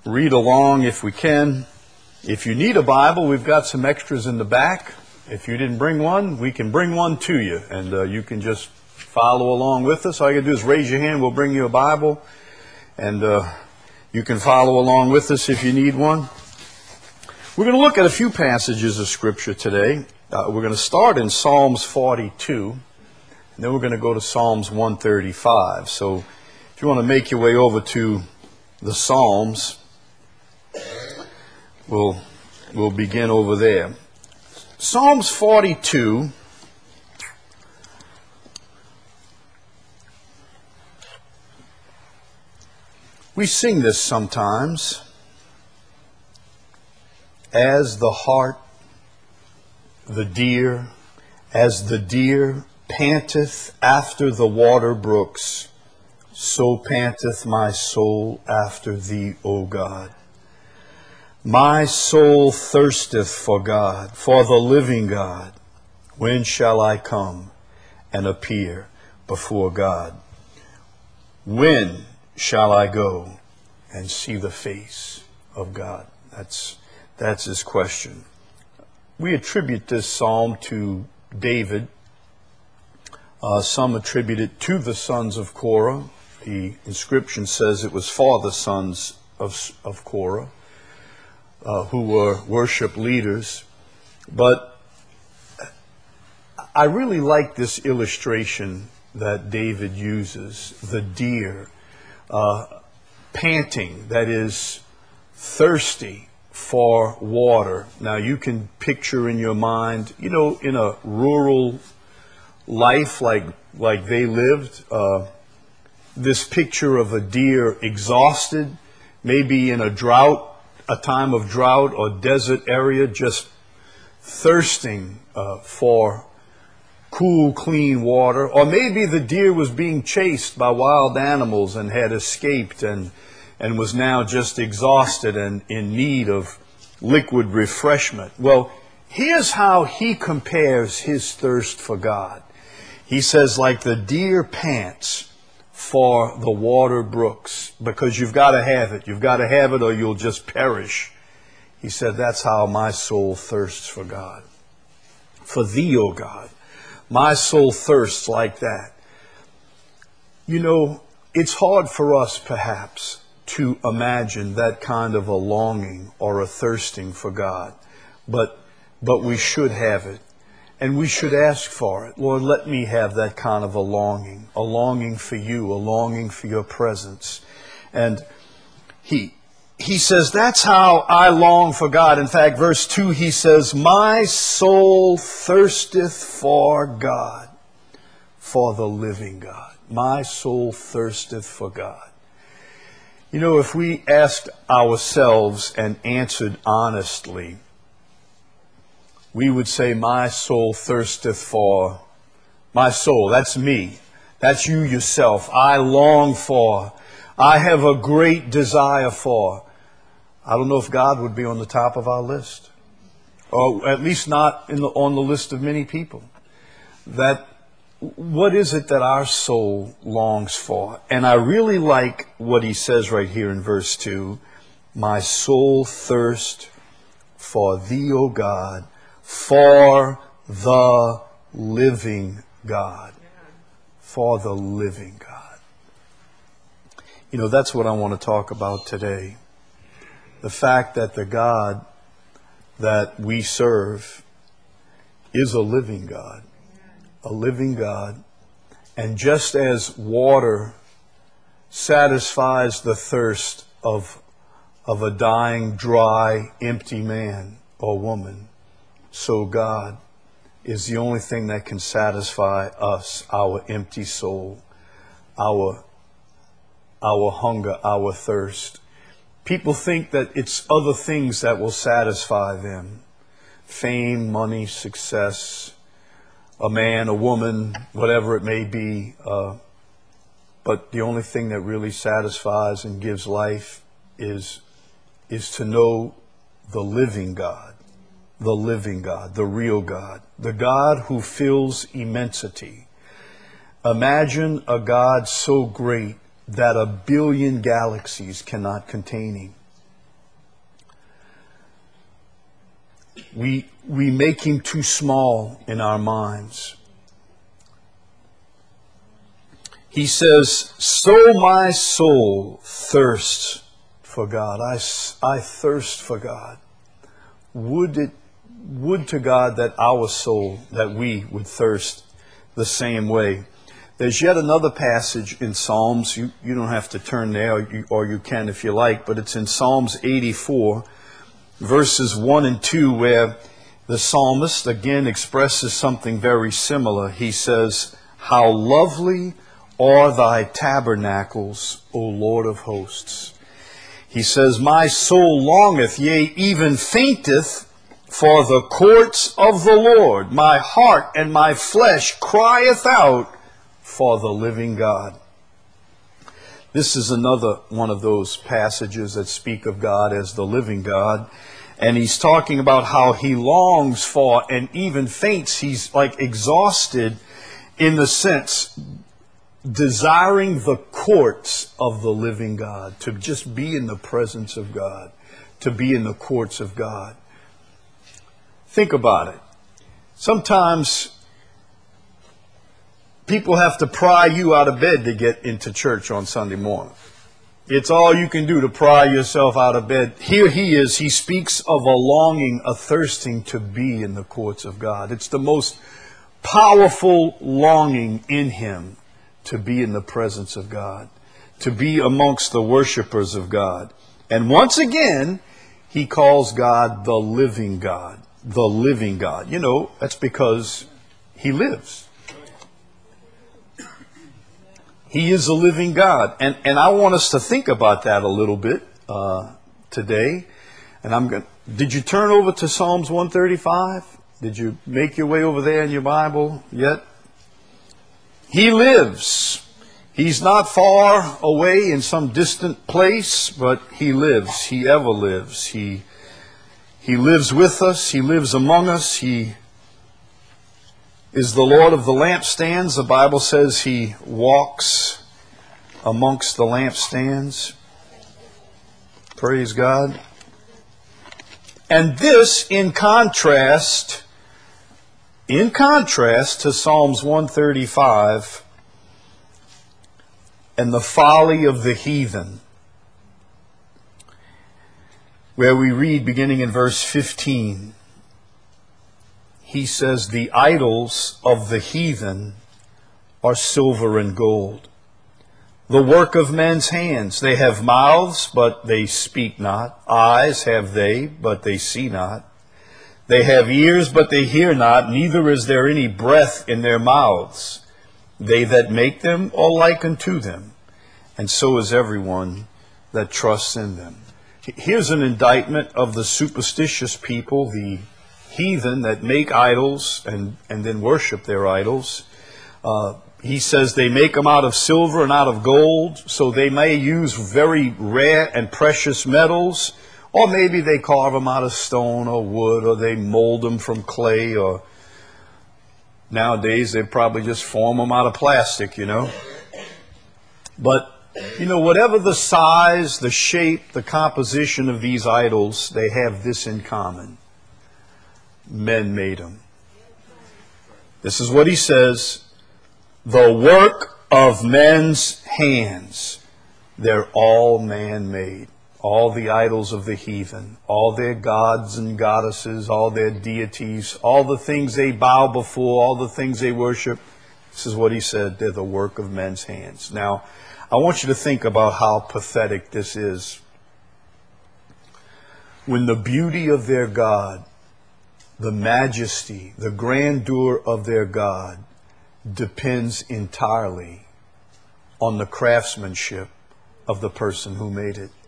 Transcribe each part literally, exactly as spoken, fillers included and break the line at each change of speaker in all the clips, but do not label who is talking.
read along if we can. If you need a Bible, we've got some extras in the back. If you didn't bring one, we can bring one to you, and uh, you can just follow along with us. All you got to do is raise your hand. We'll bring you a Bible, and uh, you can follow along with us if you need one. We're going to look at a few passages of Scripture today. Uh, we're going to start in Psalms forty-two, and then we're going to go to Psalms one thirty-five. So if you want to make your way over to the Psalms, we'll, we'll begin over there. Psalms forty-two. We sing this sometimes. As the hart, the deer, as the deer panteth after the water brooks, so panteth my soul after thee, O God. My soul thirsteth for God, for the living God. When shall I come and appear before God? When shall I go and see the face of God? That's That's his question. We attribute this psalm to David. Uh, some attribute it to the sons of Korah. The inscription says it was for the sons of, of Korah, uh, who were worship leaders. But I really like this illustration that David uses, the deer, uh, panting, that is, thirsty for water. Now you can picture in your mind, you know, in a rural life like like they lived, uh, this picture of a deer exhausted, maybe in a drought, a time of drought or desert area, just thirsting uh, for cool, clean water. Or maybe the deer was being chased by wild animals and had escaped and and was now just exhausted and in need of liquid refreshment. Well, here's how he compares his thirst for God. He says, like the deer pants for the water brooks, because you've got to have it. You've got to have it or you'll just perish. He said, that's how my soul thirsts for God. For thee, O God, my soul thirsts like that. You know, it's hard for us, perhaps, to imagine that kind of a longing or a thirsting for God. But but we should have it. And we should ask for it. Lord, let me have that kind of a longing. A longing for you. A longing for your presence. And he he says, that's how I long for God. In fact, verse two, he says, my soul thirsteth for God, for the living God. My soul thirsteth for God. You know, if we asked ourselves and answered honestly, we would say, my soul thirsteth for, my soul, that's me. That's you yourself. I long for, I have a great desire for. I don't know if God would be on the top of our list, or at least not in the, on the list of many people. That what is it that our soul longs for? And I really like what he says right here in verse two. My soul thirsts for thee, O God, for the living God. For the living God. You know, that's what I want to talk about today. The fact that the God that we serve is a living God. A living God. And just as water satisfies the thirst of, of a dying, dry, empty man or woman, so God is the only thing that can satisfy us, our empty soul, our, our hunger, our thirst. People think that it's other things that will satisfy them. Fame, money, success, a man, a woman, whatever it may be. Uh, but the only thing that really satisfies and gives life is, is to know the living God, the living God, the real God, the God who fills immensity. Imagine a God so great that a billion galaxies cannot contain him. We, we make him too small in our minds. He says, so my soul thirsts for God. I, I thirst for God. Would it, would to God that our soul, that we would thirst the same way. There's yet another passage in Psalms. You, you don't have to turn there, or you, or you can if you like, but it's in Psalms eighty-four, verses one and two, where the psalmist again expresses something very similar. He says, how lovely are thy tabernacles, O Lord of hosts. He says, my soul longeth, yea, even fainteth, for the courts of the Lord. My heart and my flesh crieth out for the living God. This is another one of those passages that speak of God as the living God. And he's talking about how he longs for and even faints. He's like exhausted in the sense, desiring the courts of the living God, to just be in the presence of God, to be in the courts of God. Think about it. Sometimes people have to pry you out of bed to get into church on Sunday morning. It's all you can do to pry yourself out of bed. Here he is. He speaks of a longing, a thirsting to be in the courts of God. It's the most powerful longing in him to be in the presence of God, to be amongst the worshipers of God. And once again, he calls God the living God, the living God. You know, that's because he lives. He is a living God. And, and I want us to think about that a little bit uh, today. And I'm going. Did you turn over to Psalms one thirty-five? Did you make your way over there in your Bible yet? He lives. He's not far away in some distant place, but he lives. He ever lives. He, he lives with us. He lives among us. He is the Lord of the lampstands. The Bible says he walks amongst the lampstands. Praise God. And this in contrast, in contrast to Psalms one thirty-five and the folly of the heathen, where we read beginning in verse fifteen, he says, the idols of the heathen are silver and gold, the work of men's hands. They have mouths, but they speak not. Eyes have they, but they see not. They have ears, but they hear not, neither is there any breath in their mouths. They that make them are like unto them, and so is everyone that trusts in them. Here's an indictment of the superstitious people, the heathen that make idols and, and then worship their idols. Uh, he says they make them out of silver and out of gold, so they may use very rare and precious metals, or maybe they carve them out of stone or wood, or they mold them from clay, or nowadays they probably just form them out of plastic, you know. But, you know, whatever the size, the shape, the composition of these idols, they have this in common. Men made them. This is what he says. The work of men's hands. They're all man-made. All the idols of the heathen. All their gods and goddesses. All their deities. All the things they bow before. All the things they worship. This is what he said. They're the work of men's hands. Now, I want you to think about how pathetic this is. When the beauty of their God, the majesty, the grandeur of their God depends entirely on the craftsmanship of the person who made it.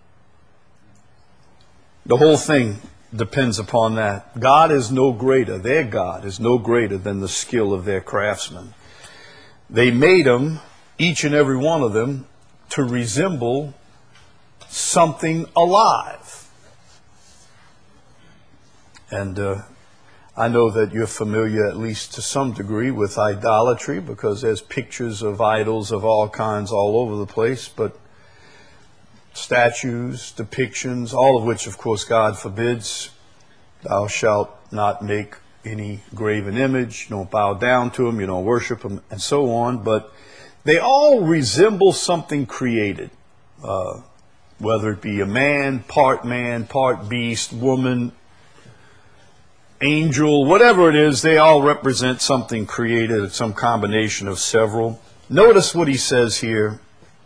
The whole thing depends upon that. God is no greater. Their God is no greater than the skill of their craftsmen. They made them, each and every one of them, to resemble something alive. And uh, I know that you're familiar, at least to some degree, with idolatry, because there's pictures of idols of all kinds all over the place, but statues, depictions, all of which, of course, God forbids. Thou shalt not make any graven image, you don't bow down to them, you don't worship them, and so on. But they all resemble something created, uh, whether it be a man, part man, part beast, woman, angel, whatever it is, they all represent something created, some combination of several. Notice what he says here,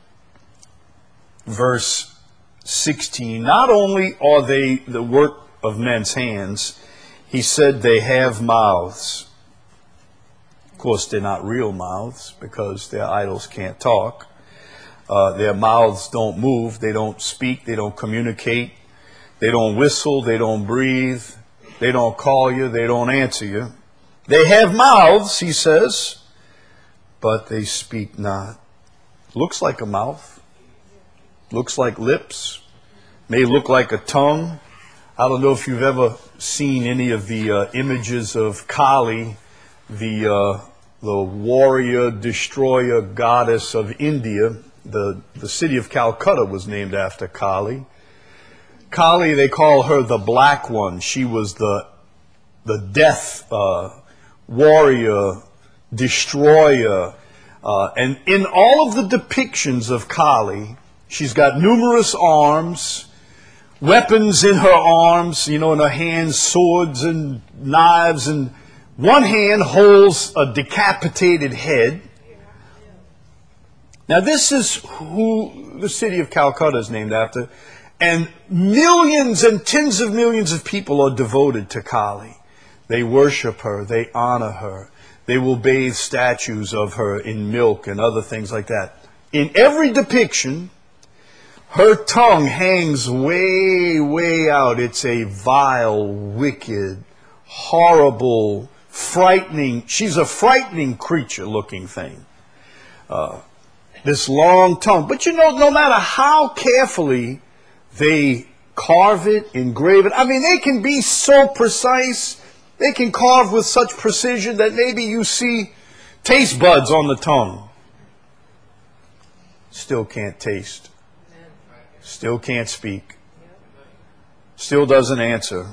verse sixteen. Not only are they the work of men's hands, he said they have mouths. Of course, they're not real mouths because their idols can't talk. Uh, their mouths don't move, they don't speak, they don't communicate, they don't whistle, they don't breathe, they don't call you, they don't answer you. They have mouths, he says, but they speak not. Looks like a mouth, looks like lips, may look like a tongue. I don't know if you've ever seen any of the uh, images of Kali, the uh, the warrior, destroyer goddess of India. The, the city of Calcutta was named after Kali. Kali, they call her the Black One. She was the, the death uh, warrior, destroyer. Uh, and in all of the depictions of Kali, she's got numerous arms, weapons in her arms, you know, in her hands, swords and knives, and one hand holds a decapitated head. Now, this is who the city of Calcutta is named after, and millions and tens of millions of people are devoted to Kali. They worship her, they honor her, they will bathe statues of her in milk and other things like that. In every depiction, her tongue hangs way, way out. It's a vile, wicked, horrible, frightening, she's a frightening creature looking thing. Uh, this long tongue. But you know, no matter how carefully they carve it, engrave it, I mean, they can be so precise, they can carve with such precision that maybe you see taste buds on the tongue. Still can't taste. Still can't speak. Still doesn't answer.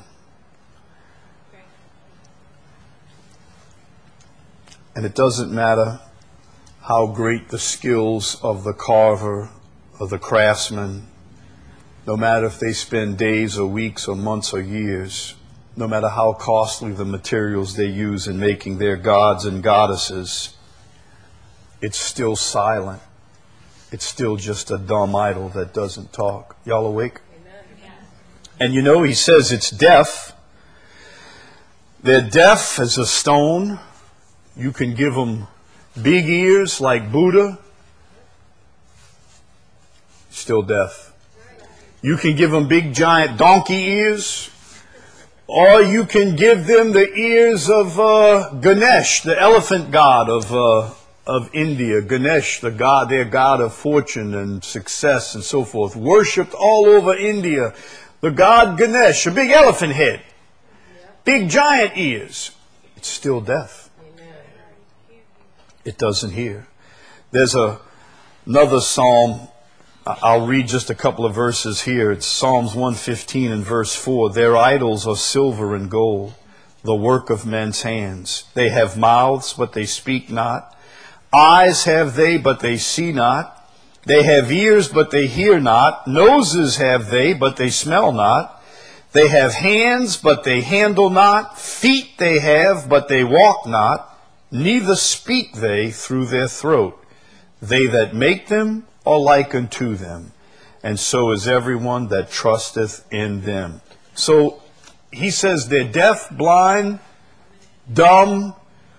And it doesn't matter how great the skills of the carver, of the craftsman, no matter if they spend days or weeks or months or years, no matter how costly the materials they use in making their gods and goddesses, it's still silent. It's still just a dumb idol that doesn't talk. Y'all awake? Amen. And you know, he says it's deaf. They're deaf as a stone. You can give them big ears like Buddha. Still deaf. You can give them big giant donkey ears. Or you can give them the ears of uh, Ganesh, the elephant god of uh, of India. Ganesh, the god, their god of fortune and success and so forth. Worshipped all over India. The god Ganesh, a big elephant head. Big giant ears. It's still deaf. It doesn't hear. There's a, another psalm. I'll read just a couple of verses here. It's Psalms one fifteen and verse four. Their idols are silver and gold, the work of men's hands. They have mouths, but they speak not. Eyes have they, but they see not. They have ears, but they hear not. Noses have they, but they smell not. They have hands, but they handle not. Feet they have, but they walk not. Neither speak they through their throat. They that make them are like unto them, and so is everyone that trusteth in them. So he says they're deaf, blind, dumb,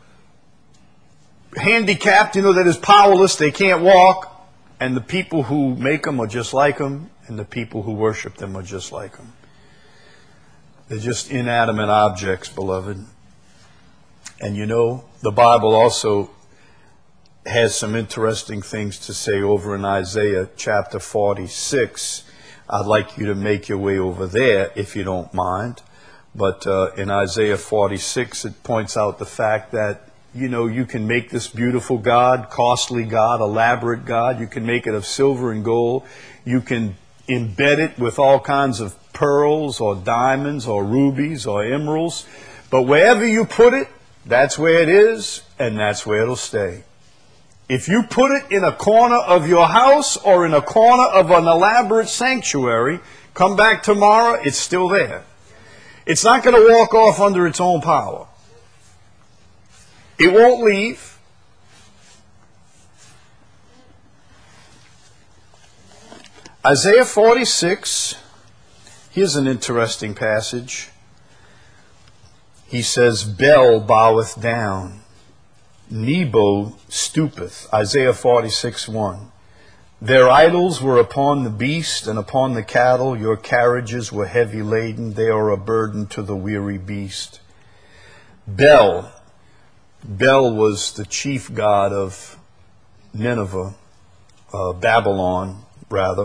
handicapped, you know, that is powerless, they can't walk, and the people who make them are just like them, and the people who worship them are just like them. They're just inanimate objects, beloved. And you know, the Bible also has some interesting things to say over in Isaiah chapter forty-six. I'd like you to make your way over there if you don't mind. But uh, in Isaiah forty-six, it points out the fact that, you know, you can make this beautiful God, costly God, elaborate God. You can make it of silver and gold. You can embed it with all kinds of pearls or diamonds or rubies or emeralds. But wherever you put it, that's where it is, and that's where it'll stay. If you put it in a corner of your house or in a corner of an elaborate sanctuary, come back tomorrow, it's still there. It's not going to walk off under its own power. It won't leave. Isaiah forty-six, here's an interesting passage. He says, Bel boweth down, Nebo stoopeth. Isaiah forty-six, one. Their idols were upon the beast and upon the cattle. Your carriages were heavy laden. They are a burden to the weary beast. Bel. Bel was the chief god of Nineveh, uh, Babylon, rather.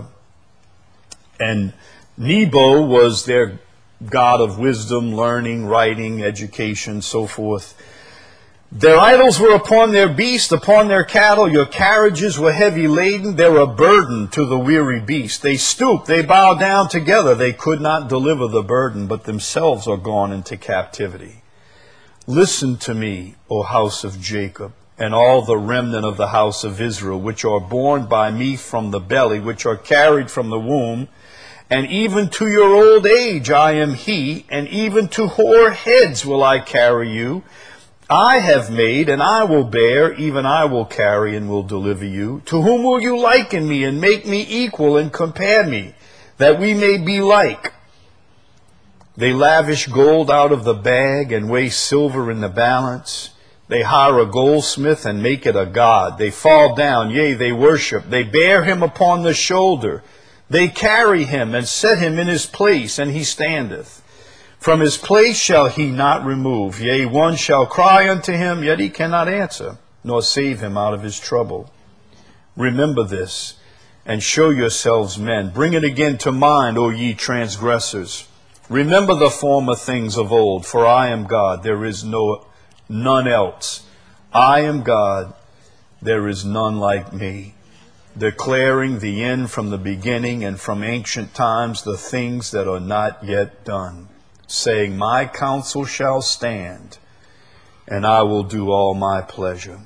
And Nebo was their god of wisdom, learning, writing, education, so forth. Their idols were upon their beast, upon their cattle. Your carriages were heavy laden. They were a burden to the weary beast. They stooped, they bowed down together. They could not deliver the burden, but themselves are gone into captivity. Listen to me, O house of Jacob, and all the remnant of the house of Israel, which are born by me from the belly, which are carried from the womb. And even to your old age I am he, and even to hoar heads will I carry you. I have made, and I will bear, even I will carry and will deliver you. To whom will you liken me, and make me equal, and compare me, that we may be like? They lavish gold out of the bag, and weigh silver in the balance. They hire a goldsmith, and make it a god. They fall down, yea, they worship. They bear him upon the shoulder. They carry him, and set him in his place, and he standeth. From his place shall he not remove. Yea, one shall cry unto him, yet he cannot answer, nor save him out of his trouble. Remember this, and show yourselves men. Bring it again to mind, O ye transgressors. Remember the former things of old, for I am God, there is no none else. I am God, there is none like me, declaring the end from the beginning, and from ancient times the things that are not yet done, saying, my counsel shall stand, and I will do all my pleasure.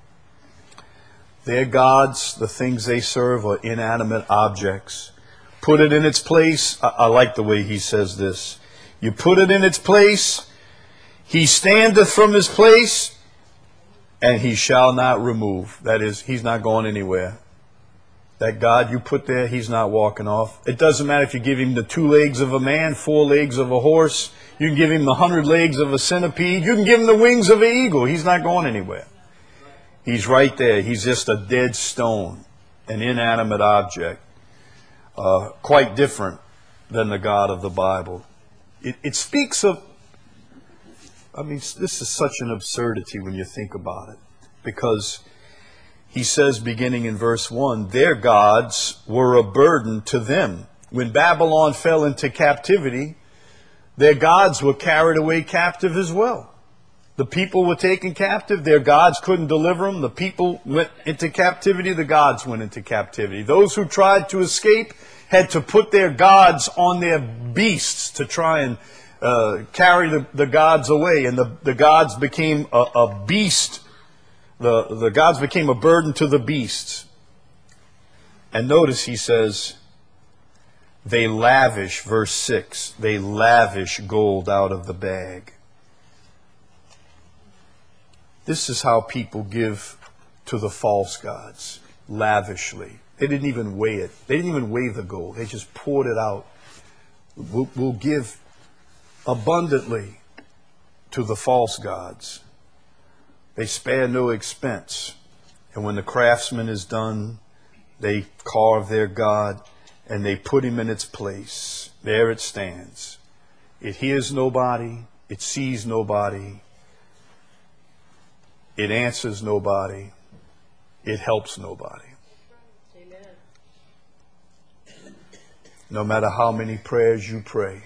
Their gods, the things they serve, are inanimate objects. Put it in its place. I, I like the way he says this. You put it in its place, he standeth from his place, and he shall not remove. That is, he's not going anywhere. That God you put there, he's not walking off. It doesn't matter if you give him the two legs of a man, four legs of a horse. You can give him the hundred legs of a centipede. You can give him the wings of an eagle. He's not going anywhere. He's right there. He's just a dead stone, an inanimate object. Uh, quite different than the God of the Bible. It, it speaks of, I mean, this is such an absurdity when you think about it. Because he says, beginning in verse one, their gods were a burden to them. When Babylon fell into captivity, their gods were carried away captive as well. The people were taken captive. Their gods couldn't deliver them. The people went into captivity. The gods went into captivity. Those who tried to escape had to put their gods on their beasts to try and uh, carry the, the gods away. And the, the gods became a, a beast. The, the gods became a burden to the beasts. And notice he says, they lavish, verse six, they lavish gold out of the bag. This is how people give to the false gods, lavishly. They didn't even weigh it. They didn't even weigh the gold. They just poured it out. We'll, we'll give abundantly to the false gods. They spare no expense. And when the craftsman is done, they carve their god and they put him in its place. There it stands. It hears nobody. It sees nobody. It answers nobody. It helps nobody. Amen. No matter how many prayers you pray,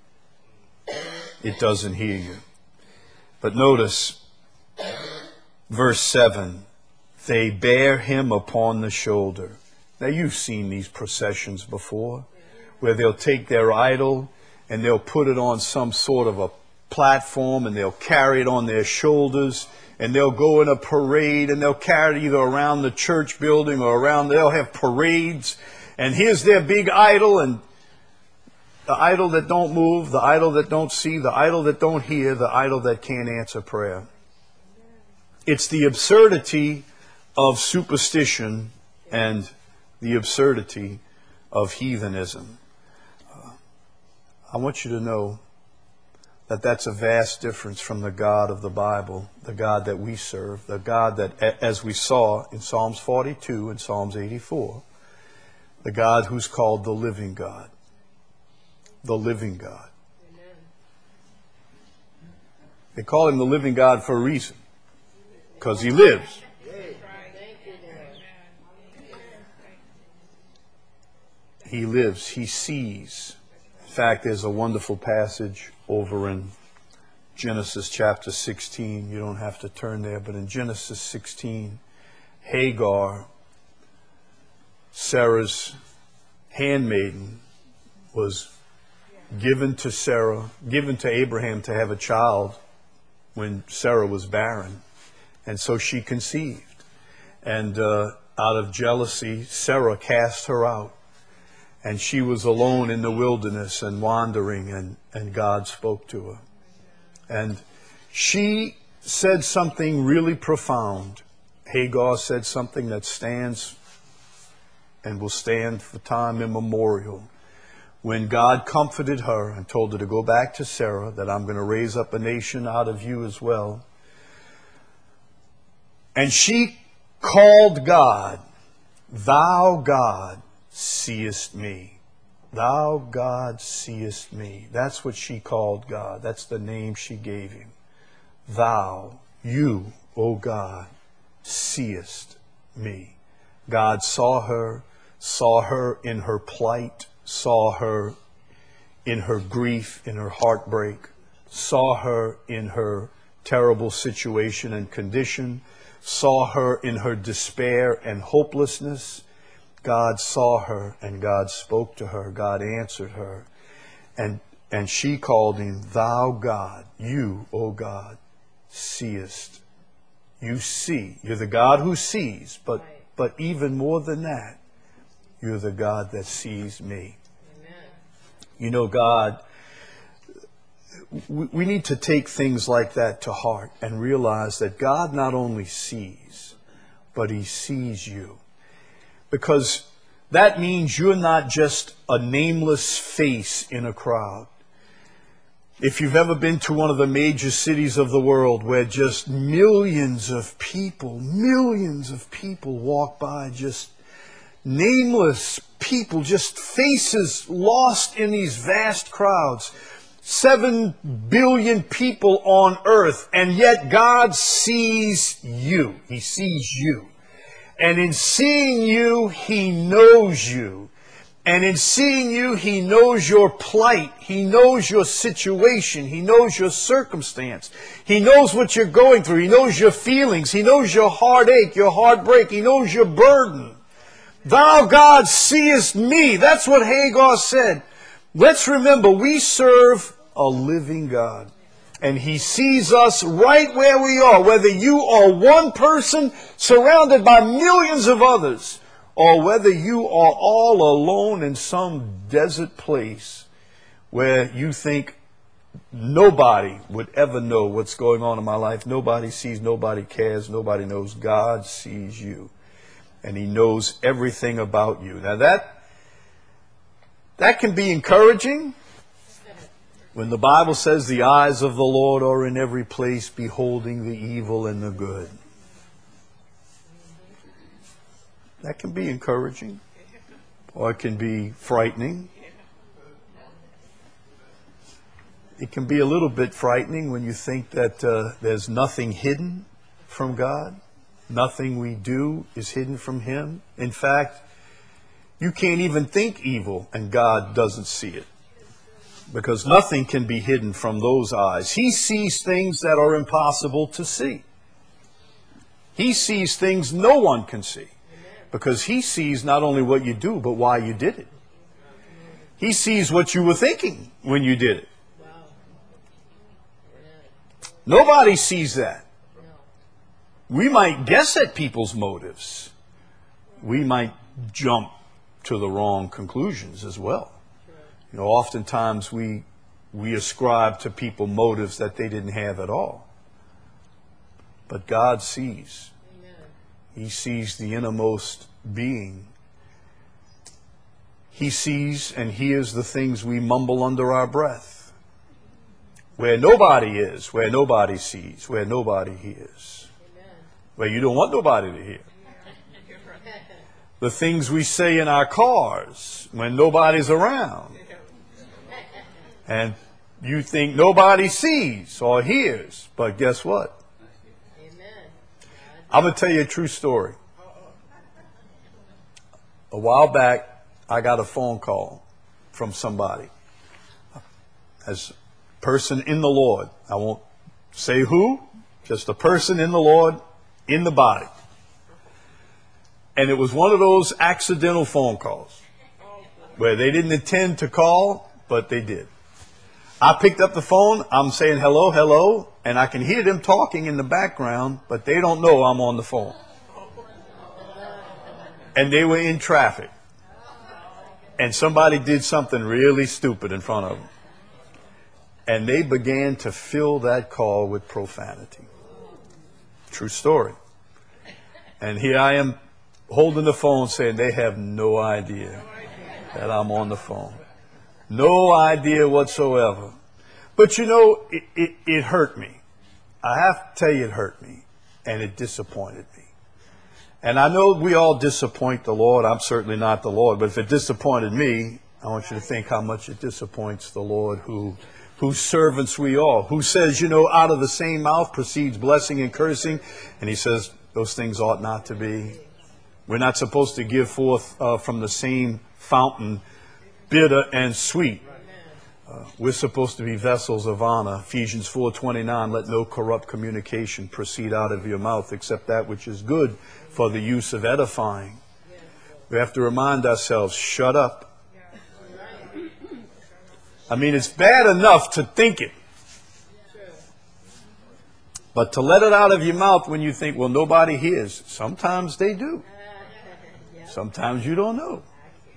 it doesn't hear you. But notice, verse seven, they bear him upon the shoulder. Now you've seen these processions before, where they'll take their idol and they'll put it on some sort of a platform and they'll carry it on their shoulders and they'll go in a parade and they'll carry it either around the church building or around, they'll have parades and here's their big idol, and the idol that don't move, the idol that don't see, the idol that don't hear, the idol that can't answer prayer. It's the absurdity of superstition and the absurdity of heathenism. Uh, I want you to know that that's a vast difference from the God of the Bible, the God that we serve, the God that, as we saw in Psalms forty-two and Psalms eighty-four, the God who's called the living God. The living God. Amen. They call him the living God for a reason. Because he lives. He lives. He sees. In fact, there's a wonderful passage over in Genesis chapter sixteen. You don't have to turn there, but in Genesis sixteen, Hagar, Sarah's handmaiden, was given to Sarah, given to Abraham to have a child when Sarah was barren. And so she conceived. And uh, out of jealousy, Sarah cast her out. And she was alone in the wilderness and wandering, and, and God spoke to her. And she said something really profound. Hagar said something that stands and will stand for time immemorial. When God comforted her and told her to go back to Sarah, that I'm going to raise up a nation out of you as well. And she called God, "Thou God seest me." Thou God seest me. That's what she called God. That's the name she gave him. Thou, you, O God, seest me. God saw her, saw her in her plight, saw her in her grief, in her heartbreak, saw her in her terrible situation and condition, saw her in her despair and hopelessness. God saw her and God spoke to her. God answered her. And, and she called him, "Thou God, you, O God, seest." You see. You're the God who sees. But, but even more than that, you're the God that sees me. Amen. You know, God, we, we need to take things like that to heart and realize that God not only sees, but he sees you. Because that means you're not just a nameless face in a crowd. If you've ever been to one of the major cities of the world where just millions of people, millions of people walk by, just nameless people, just faces lost in these vast crowds. Seven billion people on earth, and yet God sees you. He sees you. And in seeing you, he knows you. And in seeing you, he knows your plight. He knows your situation. He knows your circumstance. He knows what you're going through. He knows your feelings. He knows your heartache, your heartbreak. He knows your burden. Thou, God, seest me. That's what Hagar said. Let's remember, we serve a living God. And he sees us right where we are, whether you are one person surrounded by millions of others, or whether you are all alone in some desert place where you think nobody would ever know what's going on in my life. Nobody sees, nobody cares, nobody knows. God sees you. And he knows everything about you. Now that, that can be encouraging. When the Bible says the eyes of the Lord are in every place, beholding the evil and the good. That can be encouraging, or it can be frightening. It can be a little bit frightening when you think that uh, there's nothing hidden from God. Nothing we do is hidden from him. In fact, you can't even think evil and God doesn't see it. Because nothing can be hidden from those eyes. He sees things that are impossible to see. He sees things no one can see. Because he sees not only what you do, but why you did it. He sees what you were thinking when you did it. Nobody sees that. We might guess at people's motives. We might jump to the wrong conclusions as well. You know, oftentimes we we ascribe to people motives that they didn't have at all. But God sees. He sees the innermost being. He sees and hears the things we mumble under our breath. Where nobody is, where nobody sees, where nobody hears. Where you don't want nobody to hear. The things we say in our cars when nobody's around. And you think nobody sees or hears. But guess what? I'm going to tell you a true story. A while back, I got a phone call from somebody. As a person in the Lord. I won't say who, just a person in the Lord, in the body. And it was one of those accidental phone calls where they didn't intend to call, but they did. I picked up the phone, I'm saying hello, hello, and I can hear them talking in the background, but they don't know I'm on the phone. And they were in traffic. And somebody did something really stupid in front of them. And they began to fill that call with profanity. True story. And here I am holding the phone saying they have no idea that I'm on the phone. No idea whatsoever. But you know, it, it, it hurt me. I have to tell you it hurt me. And it disappointed me. And I know we all disappoint the Lord. I'm certainly not the Lord. But if it disappointed me, I want you to think how much it disappoints the Lord who, whose servants we are. Who says, you know, out of the same mouth proceeds blessing and cursing. And he says those things ought not to be. We're not supposed to give forth uh, from the same fountain bitter and sweet. Uh, we're supposed to be vessels of honor. Ephesians four twenty-nine, let no corrupt communication proceed out of your mouth except that which is good for the use of edifying. We have to remind ourselves, shut up. I mean, it's bad enough to think it. But to let it out of your mouth when you think, well, nobody hears. Sometimes they do. Sometimes you don't know.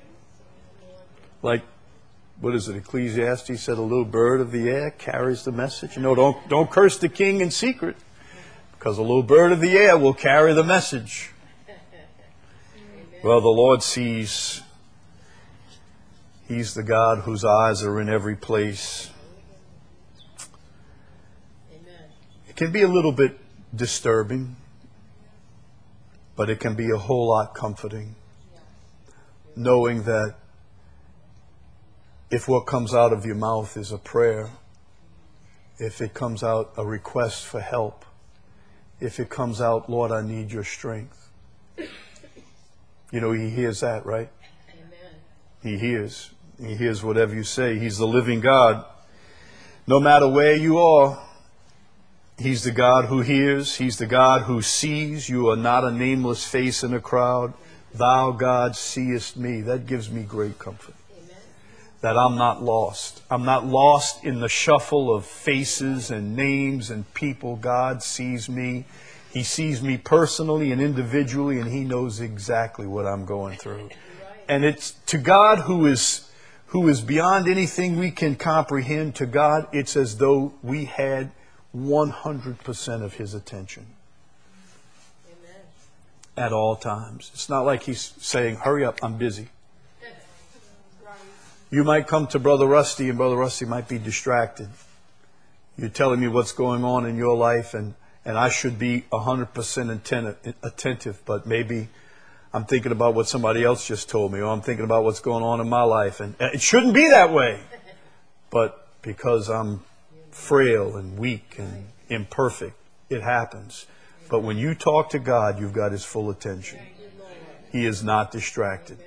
Like, what is it? Ecclesiastes said a little bird of the air carries the message. You know, don't, don't curse the king in secret, because a little bird of the air will carry the message. Well, the Lord sees. He's the God whose eyes are in every place. It can be a little bit disturbing, but it can be a whole lot comforting, knowing that if what comes out of your mouth is a prayer, if it comes out a request for help, if it comes out, Lord, I need your strength. You know, he hears that, right? Amen. He hears. He hears whatever you say. He's the living God. No matter where you are, he's the God who hears. He's the God who sees. You are not a nameless face in a crowd. Thou, God, seest me. That gives me great comfort. That I'm not lost. I'm not lost in the shuffle of faces and names and people. God sees me. He sees me personally and individually, and he knows exactly what I'm going through. And it's to God who is who is beyond anything we can comprehend. To God, it's as though we had one hundred percent of his attention. Amen. At all times. It's not like he's saying, hurry up, I'm busy. You might come to Brother Rusty, and Brother Rusty might be distracted. You're telling me what's going on in your life, and, and I should be one hundred percent attentive, but maybe I'm thinking about what somebody else just told me, or I'm thinking about what's going on in my life. And it shouldn't be that way. But because I'm frail and weak and imperfect, it happens. But when you talk to God, you've got his full attention. He is not distracted.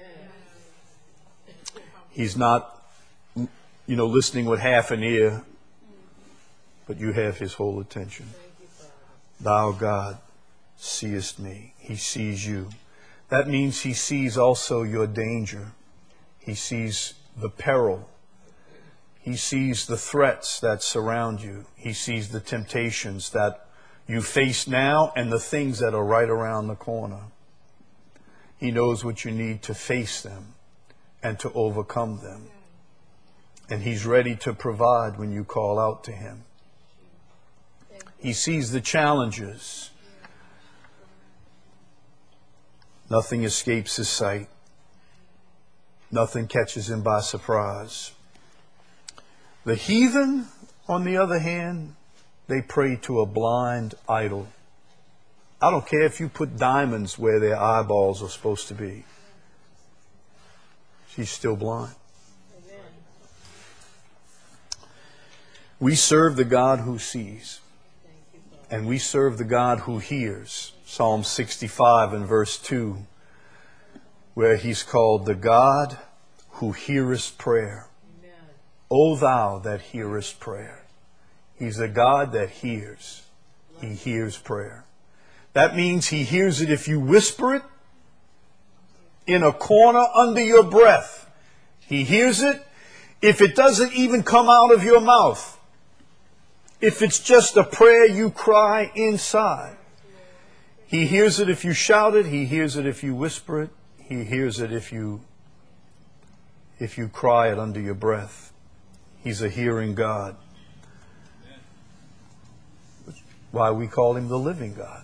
He's not, you know, listening with half an ear, but you have his whole attention. Thou, God, seest me. He sees you. That means he sees also your danger. He sees the peril. He sees the threats that surround you. He sees the temptations that you face now and the things that are right around the corner. He knows what you need to face them and to overcome them. And He's ready to provide when you call out to Him. He sees the challenges. Nothing escapes His sight. Nothing catches Him by surprise. The heathen, on the other hand, they pray to a blind idol. I don't care if you put diamonds where their eyeballs are supposed to be. She's still blind. Amen. We serve the God who sees. And we serve the God who hears. Psalm sixty-five and verse two, where He's called the God who heareth prayer. Amen. O thou that hearest prayer. He's the God that hears. He hears prayer. That means He hears it if you whisper it in a corner under your breath. He hears it if it doesn't even come out of your mouth. If it's just a prayer you cry inside. He hears it if you shout it. He hears it if you whisper it. He hears it if you, if you cry it under your breath. He's a hearing God. That's why we call Him the living God.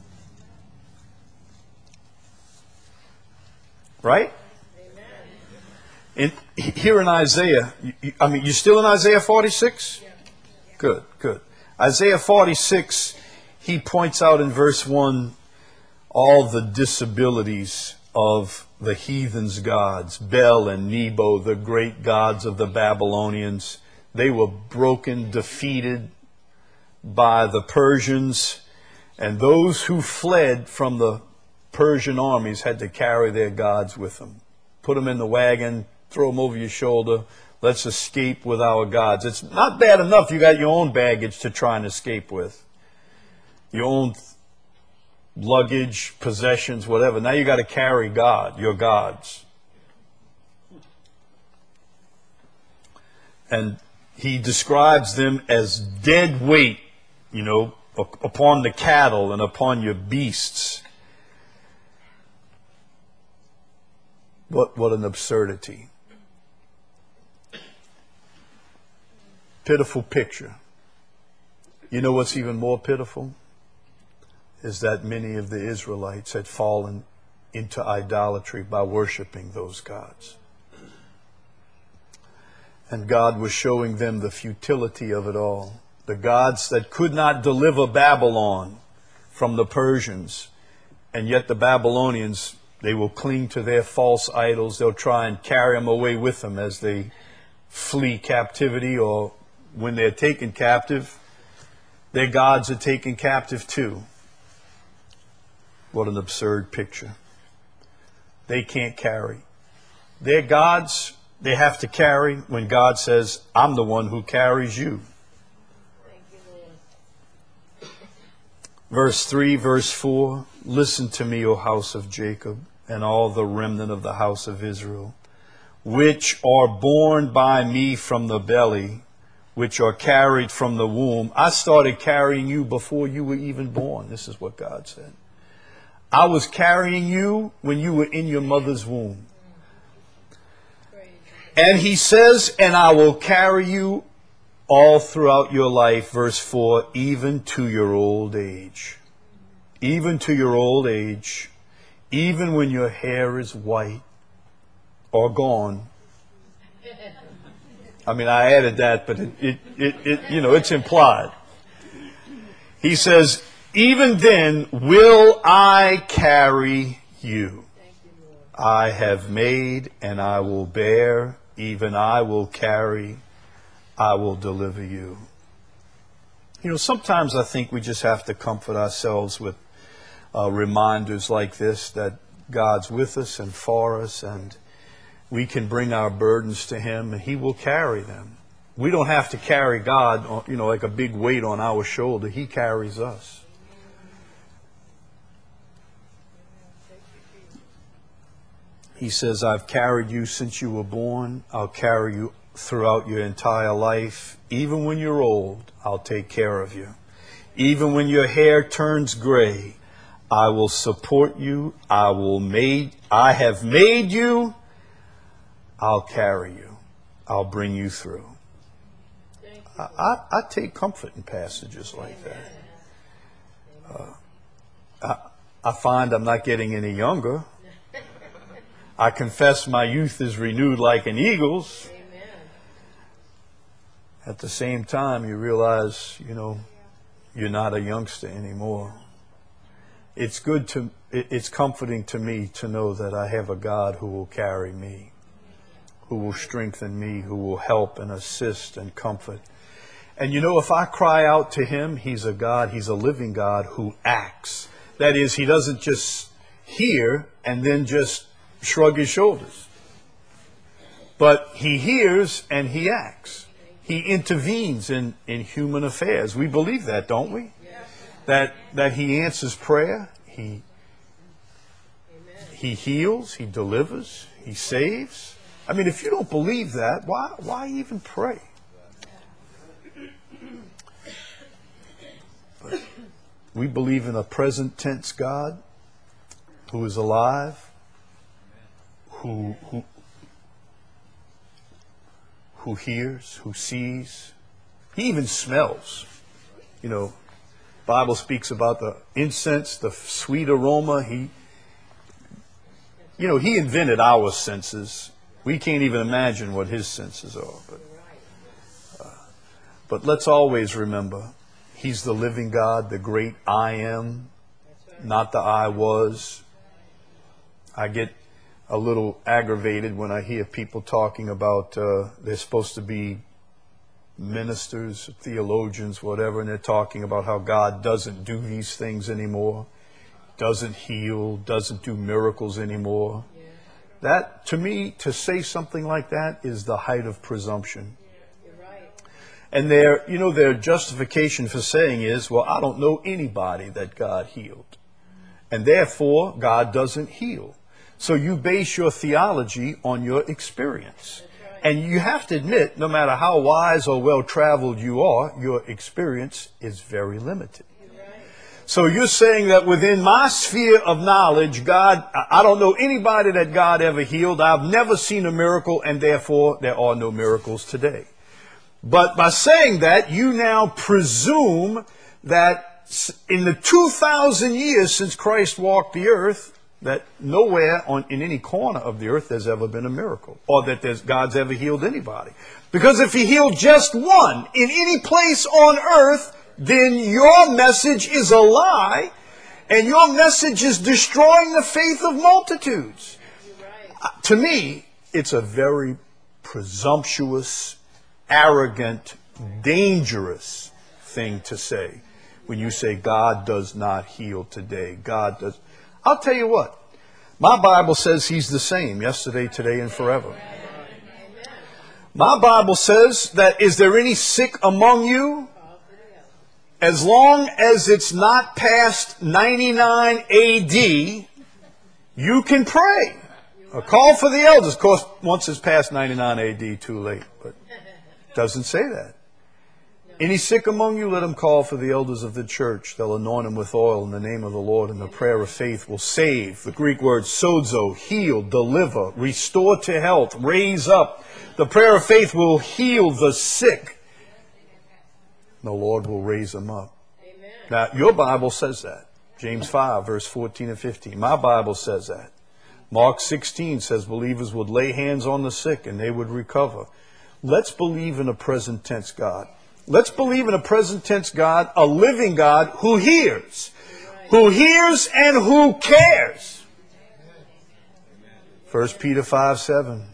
Right? In, here in Isaiah, you, I mean, you still in Isaiah forty-six? Good, good. Isaiah forty-six, he points out in verse one all the disabilities of the heathens' gods, Bel and Nebo, the great gods of the Babylonians. They were broken, defeated by the Persians, and those who fled from the Persian armies had to carry their gods with them. Put them in the wagon, throw them over your shoulder. Let's escape with our gods. It's not bad enough you got your own baggage to try and escape with. Your own luggage, possessions, whatever. Now you got to carry God, your gods. And he describes them as dead weight, you know, upon the cattle and upon your beasts. What, what an absurdity. Pitiful picture. You know what's even more pitiful? Is that many of the Israelites had fallen into idolatry by worshiping those gods. And God was showing them the futility of it all. The gods that could not deliver Babylon from the Persians. And yet the Babylonians, they will cling to their false idols. They'll try and carry them away with them as they flee captivity, or when they're taken captive, their gods are taken captive too. What an absurd picture. They can't carry. Their gods, they have to carry when God says, I'm the one who carries you. Thank you, Lord. Verse three, verse four, listen to me, O house of Jacob, and all the remnant of the house of Israel, which are born by me from the belly, which are carried from the womb. I started carrying you before you were even born. This is what God said. I was carrying you when you were in your mother's womb. And he says, and I will carry you all throughout your life, verse four, even to your old age. Even to your old age. Even when your hair is white or gone. I mean, I added that, but it, it, it, it, you know, it's implied. He says, even then will I carry you. I have made and I will bear, even I will carry, I will deliver you. You know, sometimes I think we just have to comfort ourselves with uh, reminders like this, that God's with us and for us, and we can bring our burdens to Him and He will carry them. We don't have to carry God, you know, like a big weight on our shoulder. He carries us. He says, I've carried you since you were born. I'll carry you throughout your entire life. Even when you're old, I'll take care of you. Even when your hair turns gray, I will support you. I will made, I have made you. I'll carry you. I'll bring you through. I, I, I take comfort in passages like that. Uh, I, I find I'm not getting any younger. I confess my youth is renewed like an eagle's. At the same time, you realize, you know, you're not a youngster anymore. It's good to, it's comforting to me to know that I have a God who will carry me, who will strengthen me, who will help and assist and comfort. And you know, if I cry out to him, he's a God, he's a living God who acts. That is, he doesn't just hear and then just shrug his shoulders. But he hears and he acts. He intervenes in, in human affairs. We believe that, don't we? That that he answers prayer, he he heals, he delivers, he saves. I mean, if you don't believe that, why why even pray? But we believe in a present tense God who is alive, who who who hears, who sees. He even smells. You know, Bible speaks about the incense, the sweet aroma. He, you know, he invented our senses. We can't even imagine what his senses are. But, uh, but let's always remember, he's the living God, the great I am, not the I was. I get a little aggravated when I hear people talking about uh, they're supposed to be ministers, theologians, whatever, and they're talking about how God doesn't do these things anymore, doesn't heal, doesn't do miracles anymore. Yeah. That, to me, to say something like that is the height of presumption. Yeah, you're right. And their, you know, their justification for saying is, well, I don't know anybody that God healed, and therefore God doesn't heal. So you base your theology on your experience. And you have to admit, no matter how wise or well-traveled you are, your experience is very limited. So you're saying that within my sphere of knowledge, God, I don't know anybody that God ever healed. I've never seen a miracle, and therefore there are no miracles today. But by saying that, you now presume that in the two thousand years since Christ walked the earth, that nowhere on in any corner of the earth there's ever been a miracle, or that there's God's ever healed anybody. Because if he healed just one in any place on earth, then your message is a lie, and your message is destroying the faith of multitudes. Uh, to me, it's a very presumptuous, arrogant, dangerous thing to say when you say God does not heal today. God does. I'll tell you what, my Bible says he's the same yesterday, today, and forever. My Bible says that, is there any sick among you? As long as it's not past ninety-nine A D, you can pray. A call for the elders. Of course, once it's past ninety-nine A D, too late, but it doesn't say that. Any sick among you, let him call for the elders of the church. They'll anoint him with oil in the name of the Lord, and the prayer of faith will save. The Greek word sozo, heal, deliver, restore to health, raise up. The prayer of faith will heal the sick. The Lord will raise them up. Amen. Now, your Bible says that. James five, verse fourteen and fifteen. My Bible says that. Mark sixteen says believers would lay hands on the sick and they would recover. Let's believe in a present tense God. Let's believe in a present tense God, a living God who hears, who hears and who cares. First Peter five, seven.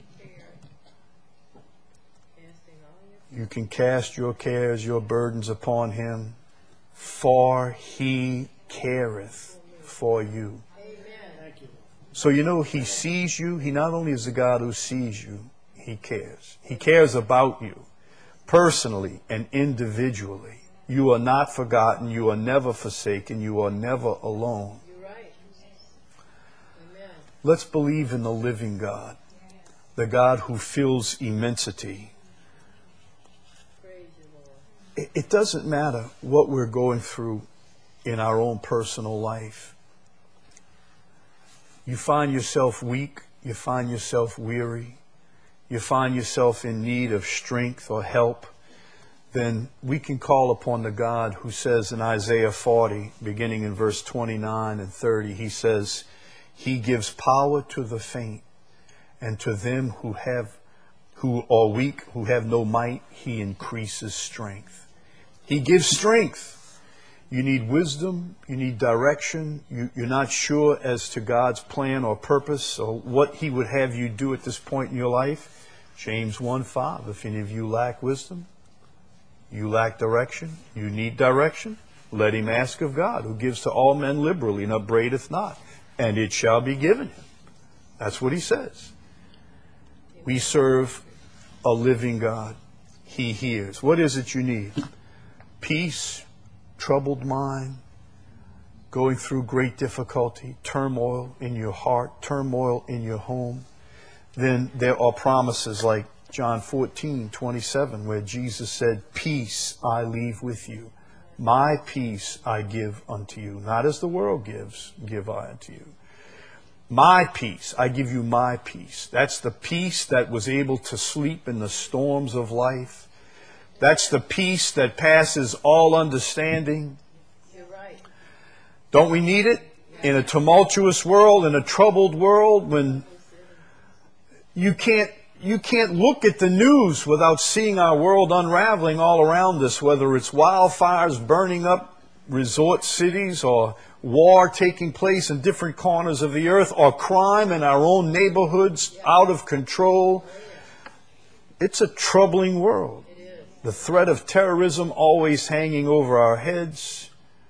You can cast your cares, your burdens upon him, for he careth for you. So you know, he sees you. He not only is the God who sees you, he cares. He cares about you. Personally and individually. You are not forgotten. You are never forsaken. You are never alone. You're right. Amen. Let's believe in the living God, the God who fills immensity. It, it doesn't matter what we're going through in our own personal life. You find yourself weak, you find yourself weary, you find yourself in need of strength or help, then we can call upon the God who says in Isaiah forty, beginning in verse twenty-nine and thirty, he says, He gives power to the faint, and to them who have, who are weak, who have no might, He increases strength. He gives strength. You need wisdom, you need direction, you, you're not sure as to God's plan or purpose or what He would have you do at this point in your life. James one five, if any of you lack wisdom, you lack direction, you need direction, let him ask of God, who gives to all men liberally and upbraideth not, and it shall be given him. That's what he says. We serve a living God. He hears. What is it you need? Peace, troubled mind, going through great difficulty, turmoil in your heart, turmoil in your home. Then there are promises like John fourteen twenty-seven, where Jesus said, Peace I leave with you. My peace I give unto you. Not as the world gives, give I unto you. My peace, I give you my peace. That's the peace that was able to sleep in the storms of life. That's the peace that passes all understanding.
You're right.
Don't we need it? In a tumultuous world, in a troubled world, when you can't You can't look at the news without seeing our world unraveling all around us, whether it's wildfires burning up resort cities or war taking place in different corners of the earth or crime in our own neighborhoods out of control. It's a troubling world. The threat of terrorism always hanging over our heads.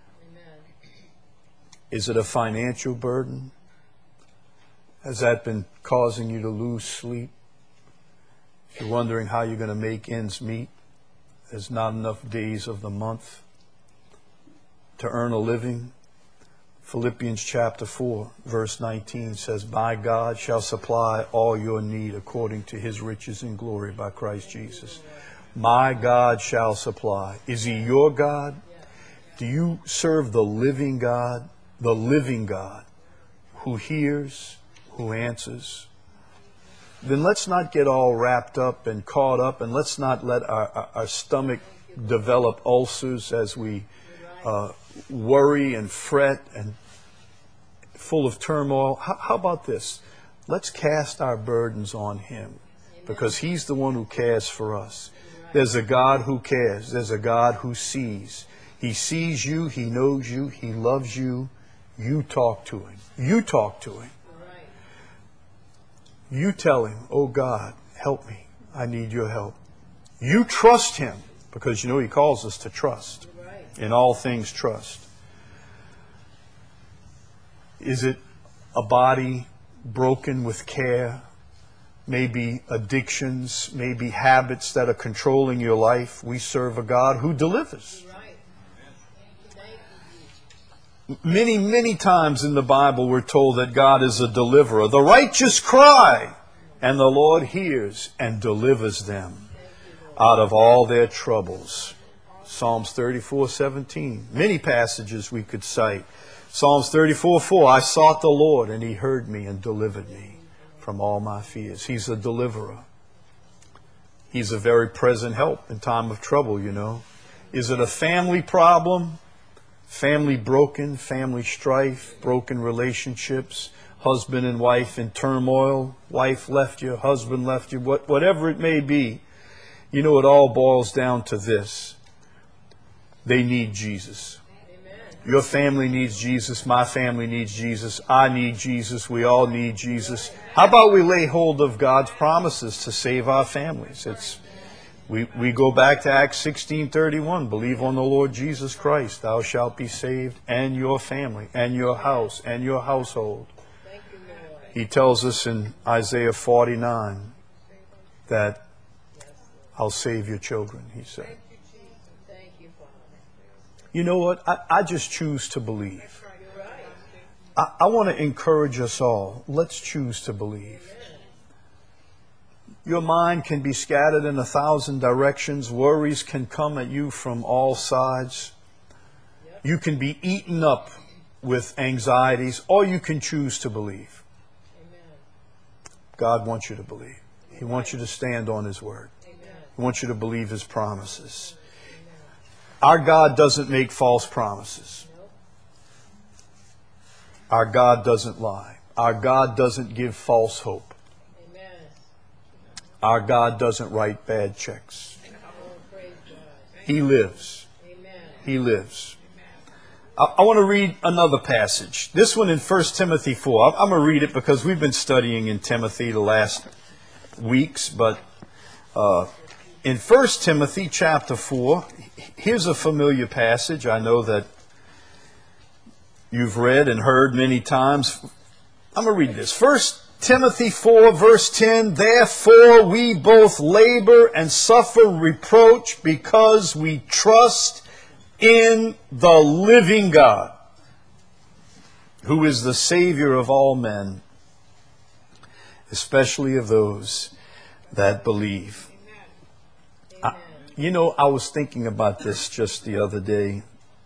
Is it a financial burden? Has that been causing you to lose sleep? If you're wondering how you're going to make ends meet, there's not enough days of the month to earn a living. Philippians chapter four, verse nineteen says, My God shall supply all your need according to his riches in glory by Christ Jesus. My God shall supply. Is he your God? Do you serve the living God? The living God who hears, who answers? Then let's not get all wrapped up and caught up, and let's not let our, our, our stomach develop ulcers as we uh, worry and fret and full of turmoil. How, how about this? Let's cast our burdens on him, because he's the one who cares for us. There's a God who cares. There's a God who sees. He sees you. He knows you. He loves you. You talk to him. You talk to him. You tell him, oh God, help me. I need your help. You trust him, because you know he calls us to trust. In all things, trust. Is it a body broken with care? Maybe addictions, maybe habits that are controlling your life? We serve a God who delivers. Many, many times in the Bible we're told that God is a deliverer. The righteous cry, and the Lord hears and delivers them out of all their troubles. Psalms thirty-four seventeen. Many passages we could cite. Psalms thirty-four four. I sought the Lord, and he heard me and delivered me from all my fears. He's a deliverer. He's a very present help in time of trouble, you know. Is it a family problem? Family broken, family strife, broken relationships, husband and wife in turmoil, wife left you, husband left you, what, whatever it may be. You know, it all boils down to this. They need Jesus. Amen. Your family needs Jesus. My family needs Jesus. I need Jesus. We all need Jesus. How about we lay hold of God's promises to save our families? It's We, we go back to Acts sixteen thirty-one. Believe on the Lord Jesus Christ. Thou shalt be saved, and your family, and your house, and your household. He tells us in Isaiah forty-nine that I'll save your children, he said. You know what? I, I just choose to believe. I, I want to encourage us all. Let's choose to believe. Your mind can be scattered in a thousand directions. Worries can come at you from all sides. You can be eaten up with anxieties, or you can choose to believe. God wants you to believe. He wants you to stand on His word. He wants you to believe His promises. Our God doesn't make false promises. Our God doesn't lie. Our God doesn't give false hope. Our God doesn't write bad checks. He lives. He lives. I, I want to read another passage. This one in First Timothy four. I'm going to read it because we've been studying in Timothy the last weeks. But uh, in First Timothy chapter four, here's a familiar passage I know that you've read and heard many times. I'm going to read this. First Timothy four, verse ten, therefore we both labor and suffer reproach because we trust in the living God, who is the Savior of all men, especially of those that believe. I, you know, I was thinking about this just the other day.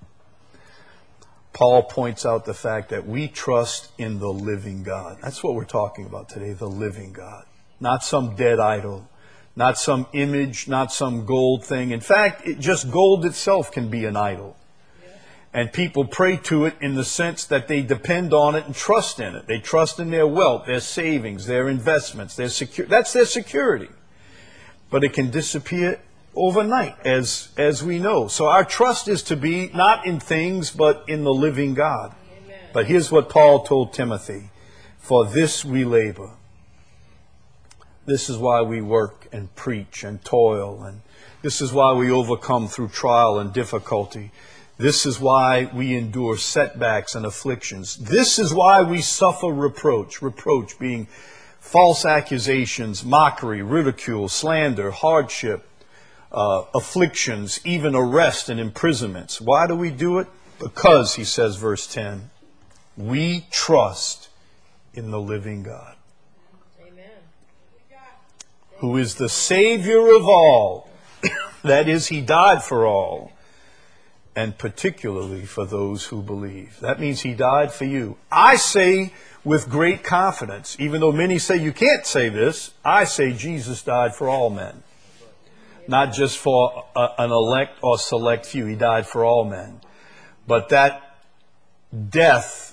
Paul points out the fact that we trust in the living God. That's what we're talking about today, the living God. Not some dead idol, not some image, not some gold thing. In fact, it, just gold itself can be an idol. And people pray to it in the sense that they depend on it and trust in it. They trust in their wealth, their savings, their investments, their security. That's their security. But it can disappear overnight, as as we know. So our trust is to be not in things, but in the living God. Amen. But here's what Paul told Timothy. For this we labor. This is why we work and preach and toil. And this is why we overcome through trial and difficulty. This is why we endure setbacks and afflictions. This is why we suffer reproach. Reproach being false accusations, mockery, ridicule, slander, hardship, Uh, afflictions, even arrest and imprisonments. Why do we do it? Because, he says, verse ten, we trust in the living God. Amen. Who is the Savior of all. That is, He died for all. And particularly for those who believe. That means He died for you. I say with great confidence, even though many say you can't say this, I say Jesus died for all men. Not just for a, an elect or select few. He died for all men. But that death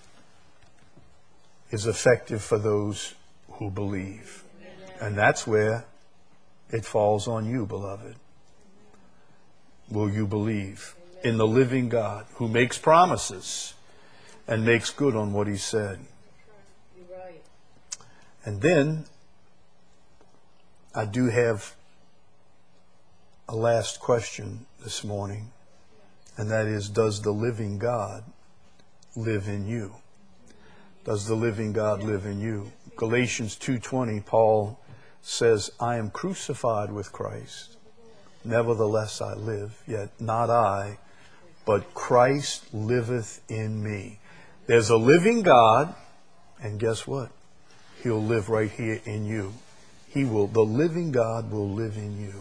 is effective for those who believe. And that's where it falls on you, beloved. Will you believe in the living God who makes promises and makes good on what He said? And then I do have a last question this morning, and that is, does the living God live in you? Does the living God live in you? Galatians two twenty, Paul says, I am crucified with Christ. Nevertheless I live, yet not I, but Christ liveth in me. There's a living God, and guess what? He'll live right here in you. He will, the living God will live in you.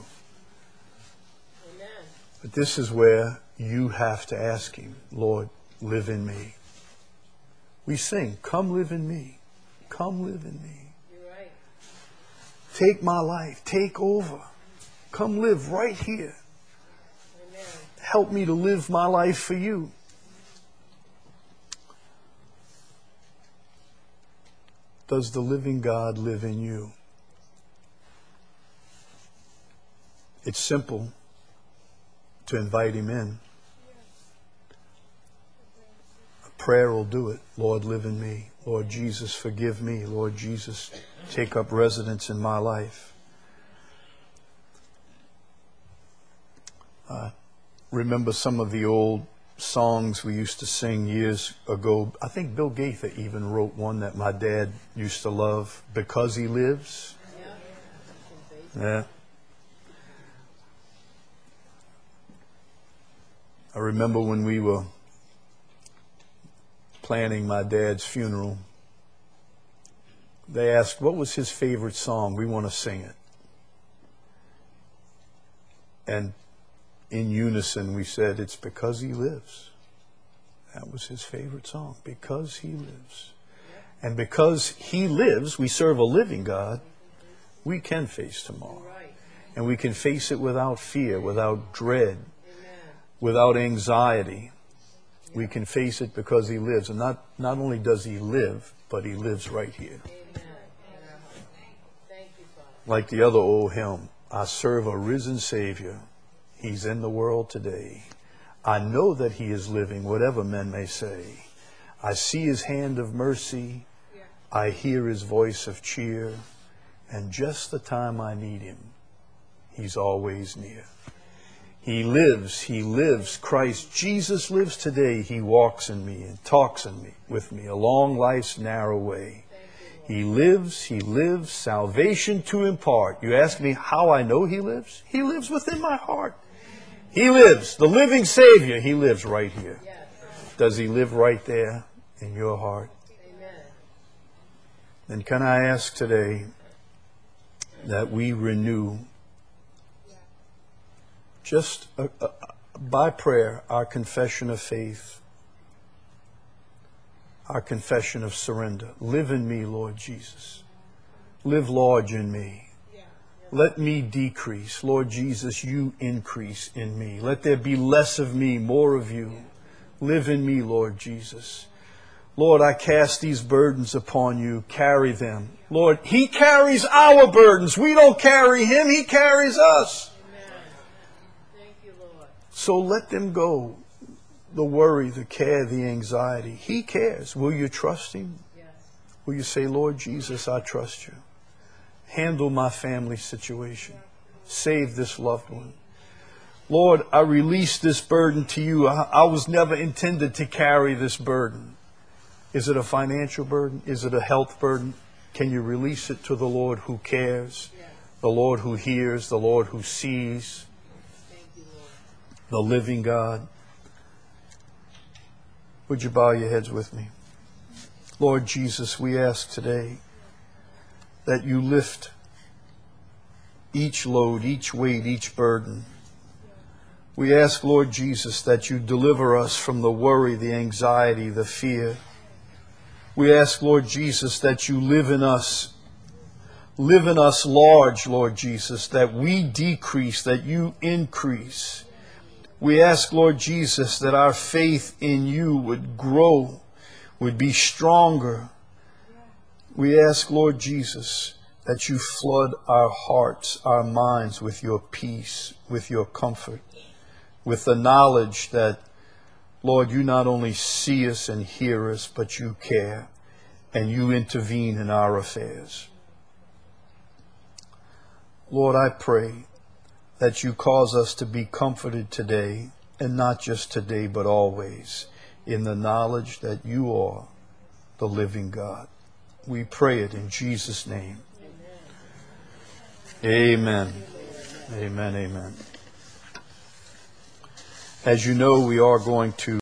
But this is where you have to ask Him, Lord, live in me. We sing, come live in me. Come live in me. You're right. Take my life. Take over. Come live right here. Amen. Help me to live my life for you. Does the living God live in you? It's simple to invite Him in. A prayer will do it. Lord, live in me. Lord Jesus, forgive me. Lord Jesus, take up residence in my life. I remember some of the old songs we used to sing years ago. I think Bill Gaither even wrote one that my dad used to love, Because He Lives. Yeah. I remember when we were planning my dad's funeral, they asked, what was his favorite song? We want to sing it. And in unison we said, it's Because He Lives. That was his favorite song, Because He Lives. And because He lives, we serve a living God, we can face tomorrow. And we can face it without fear, without dread, without anxiety. We can face it because He lives. And not, not only does He live, but He lives right here. Like the other old hymn, I serve a risen Savior. He's in the world today. I know that He is living, whatever men may say. I see His hand of mercy. I hear His voice of cheer. And just the time I need Him, He's always near. He lives, He lives. Christ Jesus lives today. He walks in me and talks in me with me along life's narrow way. He lives, He lives, salvation to impart. You ask me how I know He lives? He lives within my heart. He lives, the living Savior. He lives right here. Does He live right there in your heart? Then can I ask today that we renew just uh, uh, by prayer our confession of faith, our confession of surrender. Live in me, Lord Jesus. Live large in me. Let me decrease. Lord Jesus, You increase in me. Let there be less of me, more of You. Live in me, Lord Jesus. Lord, I cast these burdens upon You. Carry them. Lord, He carries our burdens. We don't carry Him. He carries us. So let them go. The worry, the care, the anxiety. He cares. Will you trust Him? Yes. Will you say, Lord Jesus, I trust You. Handle my family situation. Save this loved one. Lord, I release this burden to You. I, I was never intended to carry this burden. Is it a financial burden? Is it a health burden? Can you release it to the Lord who cares? Yes. The Lord who hears, the Lord who sees. Thank you, Lord. The living God. Would you bow your heads with me? Lord Jesus, we ask today that You lift each load, each weight, each burden. We ask, Lord Jesus, that You deliver us from the worry, the anxiety, the fear. We ask, Lord Jesus, that You live in us. Live in us large, Lord Jesus, that we decrease, that You increase. We ask, Lord Jesus, that our faith in You would grow, would be stronger. We ask, Lord Jesus, that You flood our hearts, our minds with Your peace, with Your comfort, with the knowledge that, Lord, You not only see us and hear us, but You care and You intervene in our affairs. Lord, I pray that You cause us to be comforted today, and not just today, but always, in the knowledge that You are the living God. We pray it in Jesus' name. Amen. Amen. Amen. As you know, we are going to